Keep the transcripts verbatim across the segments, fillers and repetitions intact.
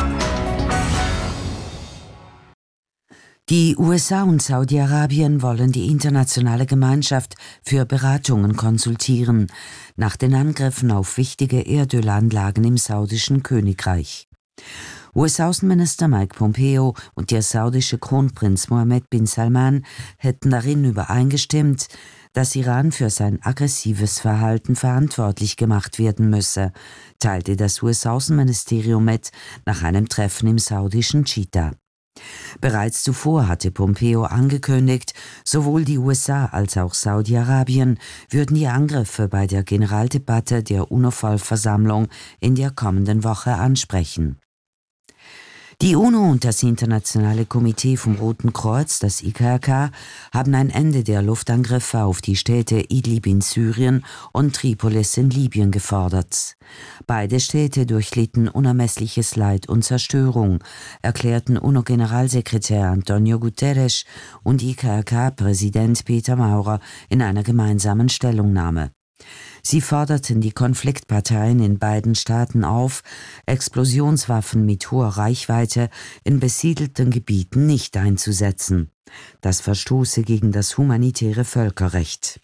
Die U S A und Saudi-Arabien wollen die internationale Gemeinschaft für Beratungen konsultieren, nach den Angriffen auf wichtige Erdölanlagen im saudischen Königreich. U S-Außenminister Mike Pompeo und der saudische Kronprinz Mohammed bin Salman hätten darin übereingestimmt, dass Iran für sein aggressives Verhalten verantwortlich gemacht werden müsse, teilte das U S-Außenministerium mit nach einem Treffen im saudischen Jeddah. Bereits zuvor hatte Pompeo angekündigt, sowohl die U S A als auch Saudi-Arabien würden die Angriffe bei der Generaldebatte der UNO-Vollversammlung in der kommenden Woche ansprechen. Die UNO und das Internationale Komitee vom Roten Kreuz, das I K R K, haben ein Ende der Luftangriffe auf die Städte Idlib in Syrien und Tripolis in Libyen gefordert. Beide Städte durchlitten unermessliches Leid und Zerstörung, erklärten UNO-Generalsekretär Antonio Guterres und I K R K-Präsident Peter Maurer in einer gemeinsamen Stellungnahme. Sie forderten die Konfliktparteien in beiden Staaten auf, Explosionswaffen mit hoher Reichweite in besiedelten Gebieten nicht einzusetzen. Das verstoße gegen das humanitäre Völkerrecht.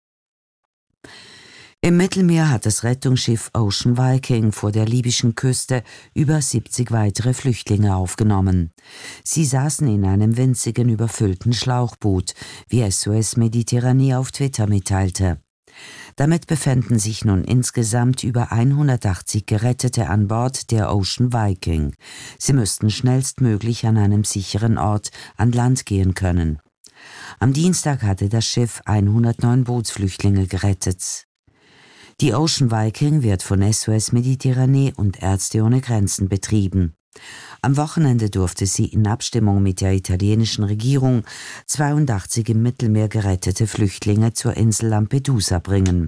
Im Mittelmeer hat das Rettungsschiff Ocean Viking vor der libyschen Küste über siebzig weitere Flüchtlinge aufgenommen. Sie saßen in einem winzigen überfüllten Schlauchboot, wie S O S Mediterranee auf Twitter mitteilte. Damit befänden sich nun insgesamt über hundertachtzig Gerettete an Bord der Ocean Viking. Sie müssten schnellstmöglich an einem sicheren Ort an Land gehen können. Am Dienstag hatte das Schiff hundertneun Bootsflüchtlinge gerettet. Die Ocean Viking wird von S O S Mediterranee und Ärzte ohne Grenzen betrieben. Am Wochenende durfte sie in Abstimmung mit der italienischen Regierung zweiundachtzig im Mittelmeer gerettete Flüchtlinge zur Insel Lampedusa bringen.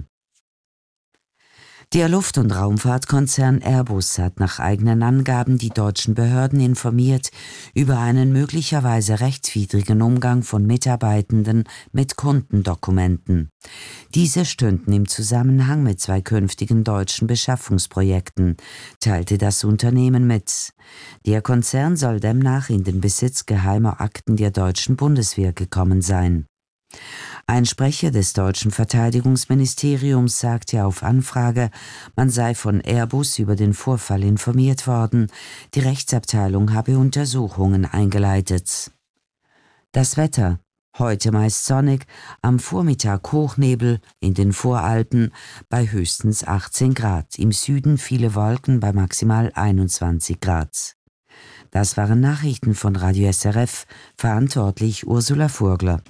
Der Luft- und Raumfahrtkonzern Airbus hat nach eigenen Angaben die deutschen Behörden informiert über einen möglicherweise rechtswidrigen Umgang von Mitarbeitenden mit Kundendokumenten. Diese stünden im Zusammenhang mit zwei künftigen deutschen Beschaffungsprojekten, teilte das Unternehmen mit. Der Konzern soll demnach in den Besitz geheimer Akten der deutschen Bundeswehr gekommen sein. Ein Sprecher des deutschen Verteidigungsministeriums sagte auf Anfrage, man sei von Airbus über den Vorfall informiert worden, die Rechtsabteilung habe Untersuchungen eingeleitet. Das Wetter: Heute meist sonnig, am Vormittag Hochnebel, in den Voralpen bei höchstens achtzehn Grad, im Süden viele Wolken bei maximal einundzwanzig Grad. Das waren Nachrichten von Radio S R F, verantwortlich Ursula Vogler.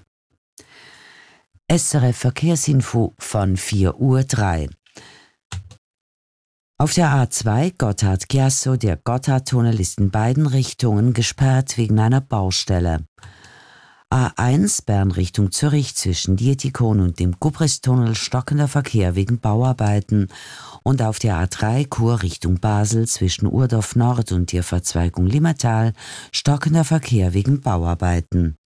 S R F Verkehrsinfo von vier Uhr drei. Auf der A zwei Gotthard-Chiasso, der Gotthardtunnel ist in beiden Richtungen gesperrt wegen einer Baustelle. A eins Bern Richtung Zürich zwischen Dietikon und dem Gubristunnel stockender Verkehr wegen Bauarbeiten und auf der A drei Chur Richtung Basel zwischen Urdorf Nord und der Verzweigung Limmatal stockender Verkehr wegen Bauarbeiten.